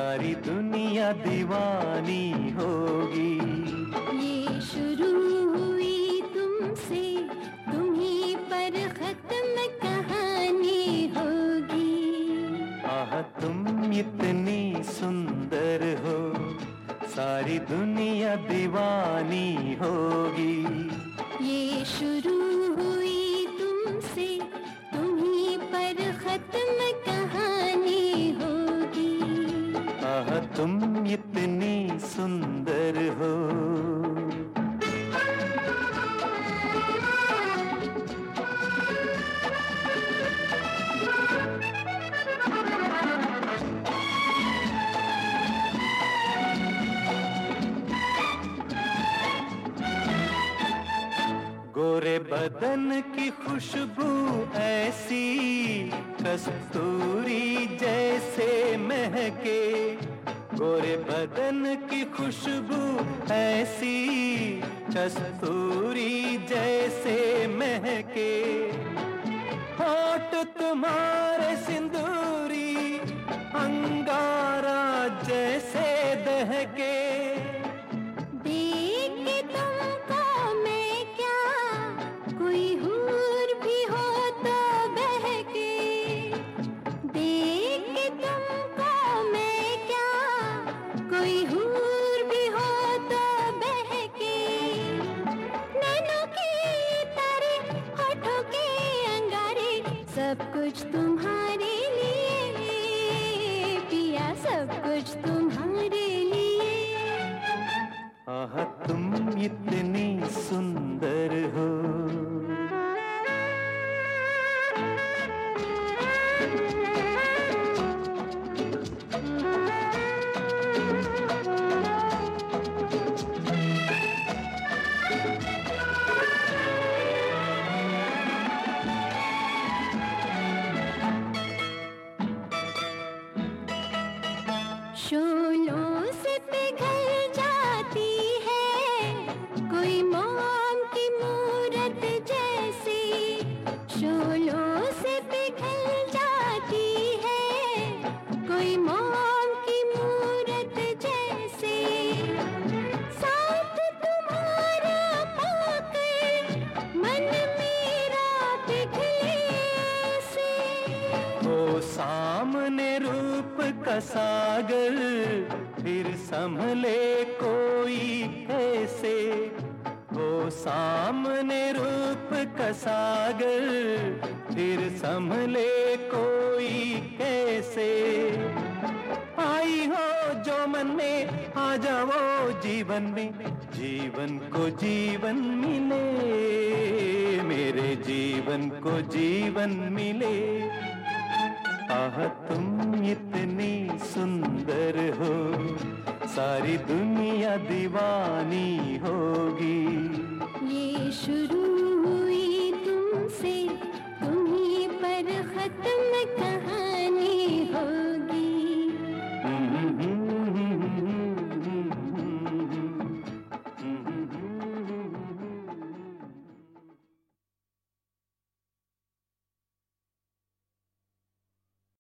सारी दुनिया दीवानी होगी। ये शुरू हुई तुमसे, तुम्हीं पर खत्म कहानी होगी। आह तुम इतनी सुंदर हो, सारी दुनिया दीवानी होगी। ये शुरू हुई तुमसे, तुम्हीं पर खत्म कहानी होगी। आह तुम इतनी सुंदर हो। गोरे बदन की खुशबू ऐसी, कस्तूरी जैसे महके। गोरे बदन की खुशबू ऐसी, कस्तूरी जैसे महके। होठ तुम्हारे सिंदूरी, अंगारा जैसे दहके। सब कुछ तुम्हारे लिए पिया, सब कुछ तुम्हारे लिए। आह तुम इतनी सुंदर हो। शोलों से पिघल जाती है कोई मोम की मूरत जैसी। शोलों से पिघल जाती है कोई मोम की मूरत जैसे। साथ तुम्हारा पाकर मन मेरा पिघले से। ओ सामने रूप का सागर, फिर संभले कोई कैसे। ओ सामने रूप का सागर, फिर संभले कोई कैसे। आई हो जो मन में, आ जाओ जीवन में, जीवन को जीवन मिले, मेरे जीवन को जीवन मिले। आह तुम इतनी सुंदर हो, सारी दुनिया दीवानी होगी। ये शुरू